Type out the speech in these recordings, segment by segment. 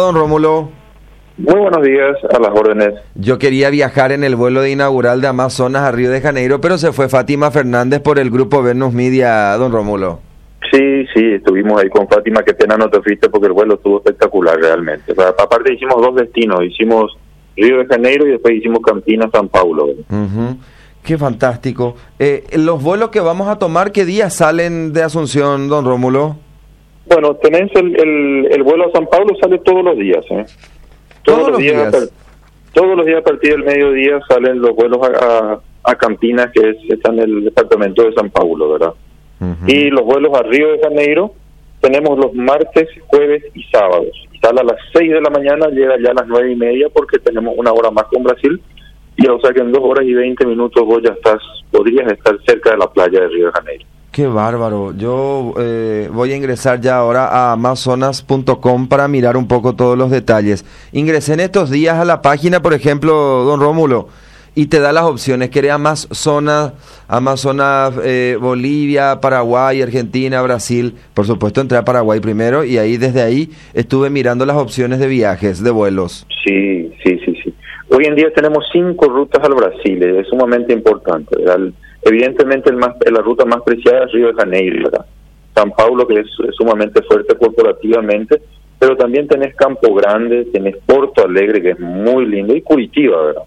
don Rómulo. Muy buenos días, a las órdenes. Yo quería viajar en el vuelo de inaugural de Amazonas a Río de Janeiro, pero se fue Fátima Fernández por el grupo Venus Media, don Rómulo. Sí, estuvimos ahí con Fátima, qué pena no te fuiste porque el vuelo estuvo espectacular realmente. O sea, aparte hicimos dos destinos, hicimos Río de Janeiro y después hicimos Campinas, San Paulo. Qué fantástico. Los vuelos que vamos a tomar, ¿qué días salen de Asunción, don Rómulo? Bueno, tenés el vuelo a San Paulo, sale todos los días, ¿eh? Todos los días. Todos los días a partir del mediodía salen los vuelos a Campinas, que está en el departamento de San Paulo, ¿verdad? Y los vuelos a Río de Janeiro tenemos los martes, jueves y sábados. Sale a las 6 de la mañana, llega ya a las 9:30 porque tenemos una hora más con Brasil. Y o sea que en 2 horas y 20 minutos vos ya podrías estar cerca de la playa de Río de Janeiro. Qué bárbaro. Yo voy a ingresar ya ahora a amazonas.com para mirar un poco todos los detalles. Ingresé en estos días a la página, por ejemplo, don Rómulo, y te da las opciones. Quería Amazonas, Bolivia, Paraguay, Argentina, Brasil. Por supuesto, entré a Paraguay primero y desde ahí estuve mirando las opciones de viajes, de vuelos. Sí. Hoy en día tenemos 5 rutas al Brasil, es sumamente importante, ¿verdad? Evidentemente la ruta más preciada es Río de Janeiro, ¿verdad? San Paulo, que es sumamente fuerte corporativamente, pero también tenés Campo Grande, tenés Porto Alegre, que es muy lindo, y Curitiba, ¿verdad?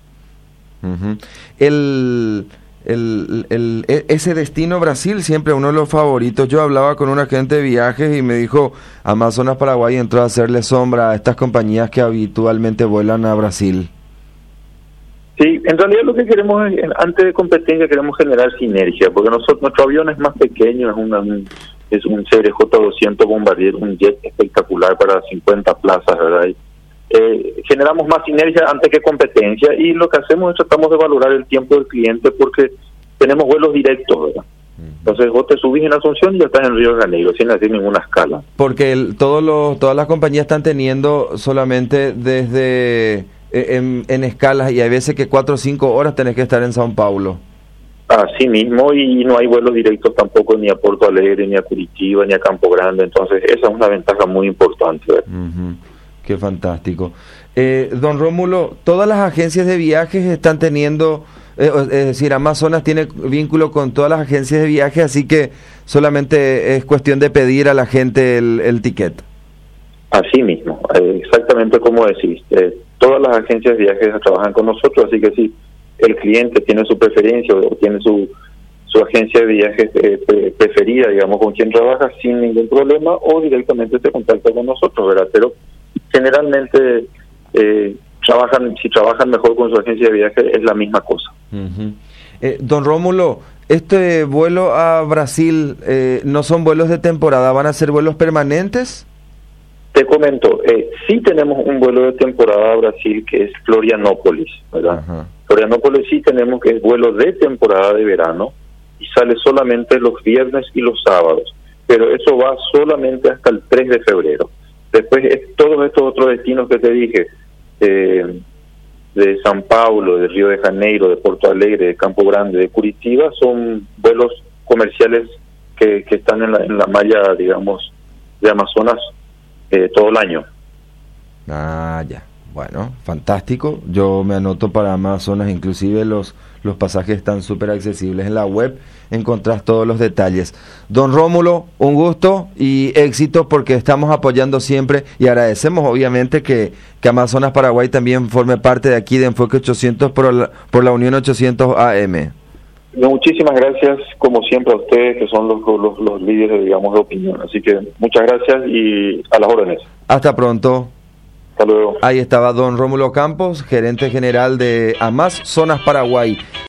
Ese destino Brasil siempre uno de los favoritos. Yo hablaba con un agente de viajes y me dijo, Amazonas Paraguay entró a hacerle sombra a estas compañías que habitualmente vuelan a Brasil. Sí, en realidad lo que queremos es, antes de competencia, queremos generar sinergia, porque nuestro avión es más pequeño, es un CRJ-200 Bombardier, un jet espectacular para 50 plazas, ¿verdad? Generamos más sinergia antes que competencia, y lo que hacemos es tratamos de valorar el tiempo del cliente porque tenemos vuelos directos, ¿verdad? Entonces vos te subís en Asunción y ya estás en Río de Janeiro sin hacer ninguna escala. Porque todas las compañías están teniendo solamente desde en escalas, y hay veces que 4 o 5 horas tenés que estar en Sao Paulo. Así mismo, y no hay vuelos directos tampoco ni a Porto Alegre, ni a Curitiba, ni a Campo Grande, entonces esa es una ventaja muy importante. Qué fantástico. Don Rómulo, todas las agencias de viajes están teniendo, es decir, Amazonas tiene vínculo con todas las agencias de viajes, así que solamente es cuestión de pedir a la gente el ticket. Así mismo, exactamente como decís. Todas las agencias de viajes trabajan con nosotros, así que si el cliente tiene su preferencia o tiene su agencia de viajes preferida, digamos, con quien trabaja, sin ningún problema, o directamente se contacta con nosotros, ¿verdad? Pero generalmente si trabajan mejor con su agencia de viajes es la misma cosa. Don Rómulo, este vuelo a Brasil no son vuelos de temporada, ¿van a ser vuelos permanentes? Te comento, sí tenemos un vuelo de temporada a Brasil que es Florianópolis, ¿verdad? Florianópolis sí tenemos que es vuelo de temporada de verano y sale solamente los viernes y los sábados, pero eso va solamente hasta el 3 de febrero. Después todos estos otros destinos que te dije, de San Paulo, de Río de Janeiro, de Porto Alegre, de Campo Grande, de Curitiba, son vuelos comerciales que están en la malla, digamos, de Amazonas todo el año. Ya. Bueno, fantástico. Yo me anoto para Amazonas, inclusive los pasajes están súper accesibles en la web, encontrás todos los detalles. Don Rómulo, un gusto y éxito porque estamos apoyando siempre y agradecemos obviamente que Amazonas Paraguay también forme parte de aquí de Enfoque 800 por la Unión 800 AM. Muchísimas gracias, como siempre, a ustedes que son los líderes, digamos, de opinión. Así que muchas gracias y a las órdenes. Hasta pronto. Hasta luego. Ahí estaba don Rómulo Campos, gerente general de Amazonas Paraguay.